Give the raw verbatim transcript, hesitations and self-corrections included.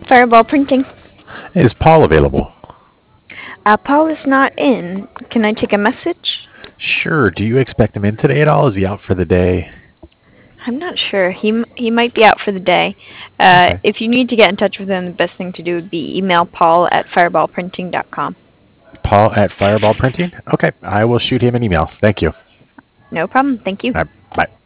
Fireball Printing. Is Paul available? Uh, Paul is not in. Can I take a message? Sure. Do you expect him in today at all? Is he out for the day? I'm not sure. He m- he might be out for the day. Uh, Okay. if you need to get in touch with him, the best thing to do would be email Paul at fireball printing dot com. Paul at Fireball Printing? Okay. I will shoot him an email. Thank you. No problem. Thank you. All right. Bye.